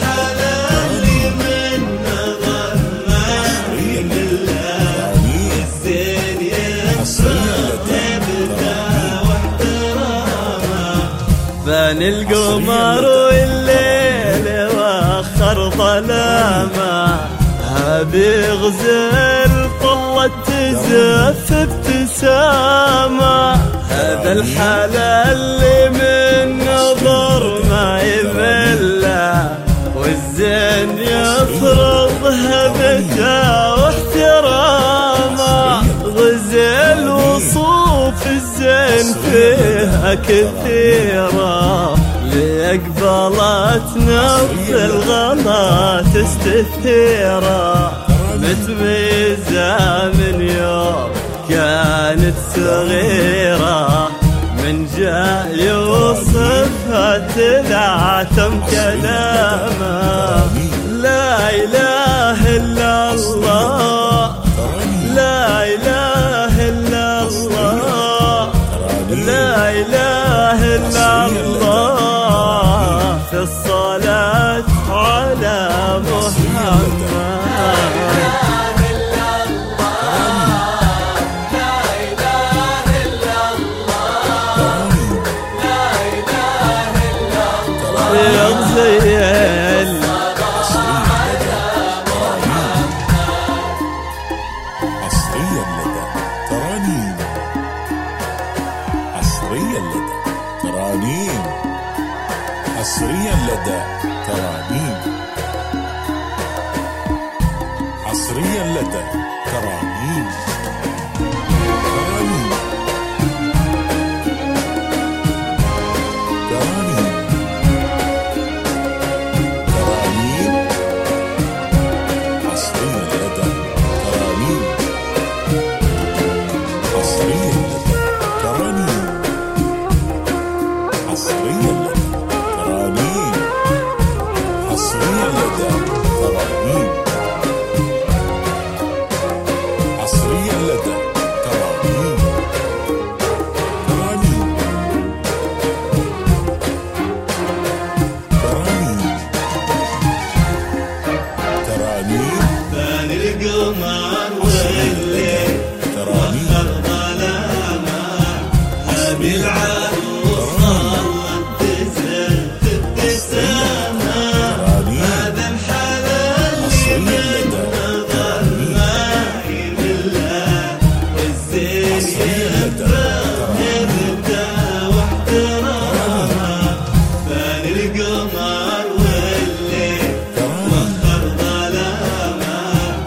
الحلال من نظر ما يمله والزين يفرح هبته واحترامه. بان القمر والليل واخر ظلامه بيغزل طلت تزف ابتسامه. هذا الحلال اللي من نظر ما يمله والزين يفرض هبته واحترامه. غزل وصوف الزين فيها كثيرة لأقبلت نفس الغلا تستثيرة. متميزة من يوم كانت صغيرة من جاء يوصفها تلعثم كلامه. لا إله إلا الله لا إله إلا الله لا إله إلا الله في الصلاة على محمد. عصريا لدى ترانيم عصريا لدى ترانيم القمر والليل وخر ظلامه بالعروس صارت تزف ابتسامه. هذا الحلال من نظر ما يمله والزين يفرح هبته واحترامه. بان القمر والليل وخر ظلامه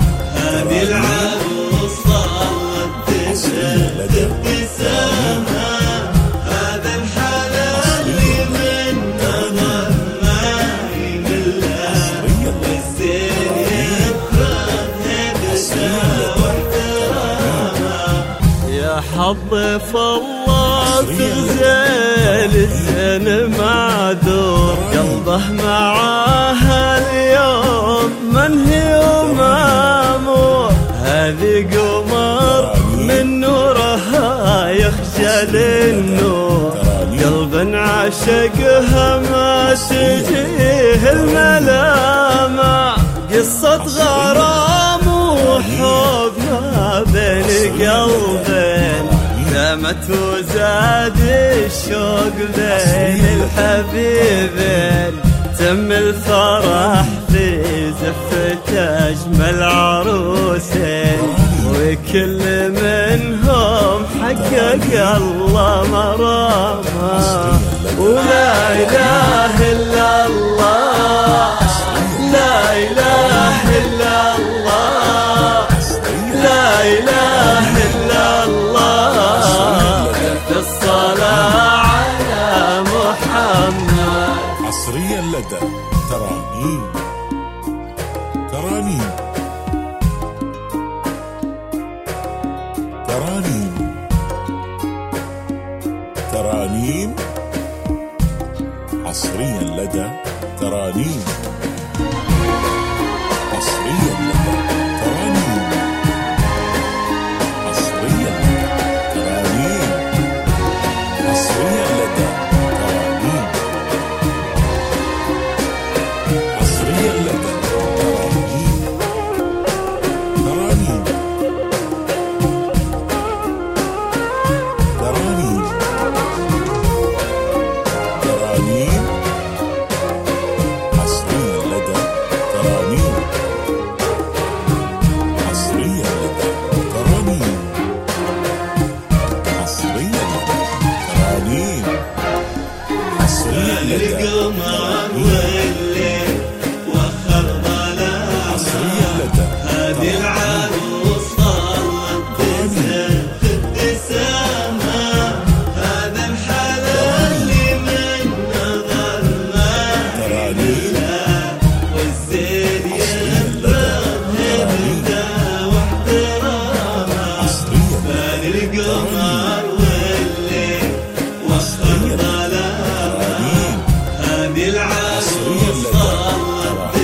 بالعروس صارت تزف ابتسامه. هذا الحلال من نظر ما يمله والزين يفرح هبته واحترامه. يا حظ الله في غزال الزين معذور قلبه معاها اليوم منهي ومامور. هذه قمر من نورها يخجل النور قلب عشقها ما تجيه الملامة. قصة غرام وحب ما بين قلبين دامت وزاد الشوق بين الحبيبين. تم الفرح في زفة أجمل عروسين وكل منهم حقق الله مرامه. ولا إله إلا الله لا إله إلا الله لا إله إلا الله في الصلاة على محمد. عصريا لدى ترانيم ترانيم ترانيم ترانيم عصريا لدى ترانيم عصريا لدى ترانيم عصريا لدى ترانيم عصريا لدى ترانيم عصريا حصريا لدى ترانيم ترانيم ترانيم حصريا لدى ترانيم حصريا لدى ترانيم حصريا لدى ترانيم حصريا لدى القمر والليل وخر ظلامها حصريا لدى هذه العروس طلت ابتسامها هذا الحلال من نظر ما يملاه والزين يفرح هبته واحترامها بان القمر والليل وخر ظلامها هذه العروس طلت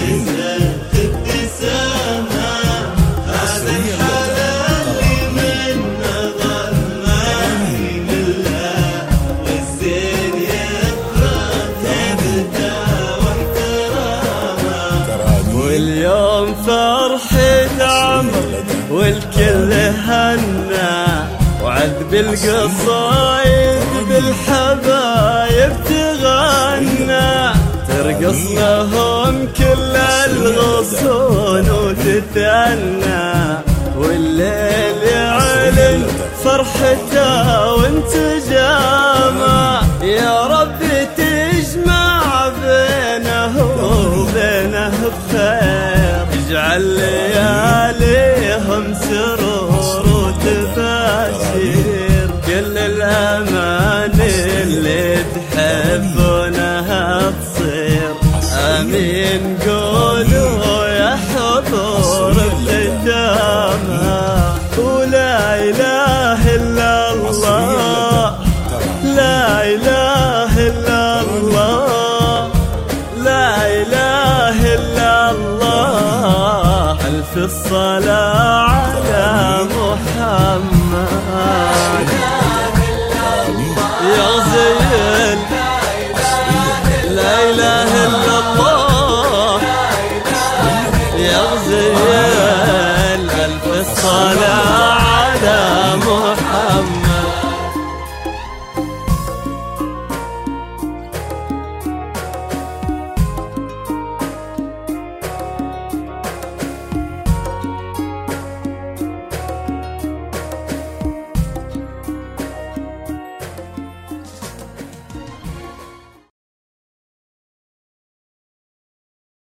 ابتسامها هذا الحلال من نظر ما يملاه والزين يفرح هبته واحترامها واليوم فرحة عمر والكل هنا وعذب القصايد بالحبايب تغنى ترقص لهم كل الغصون وتتأنى والليل يعلن فرحته وانتجامه يا رب تجمع بينه وبينه بخير اجعل لياليهم سرور وتباشير كل الأمان اللي تحبونها تصير آمين قولوا يا حضور ختامها ولا إله إلا الله لا إله إلا الله لا إله إلا الله ألف الصلاة على محمد يا زين لا إله إلا الله يا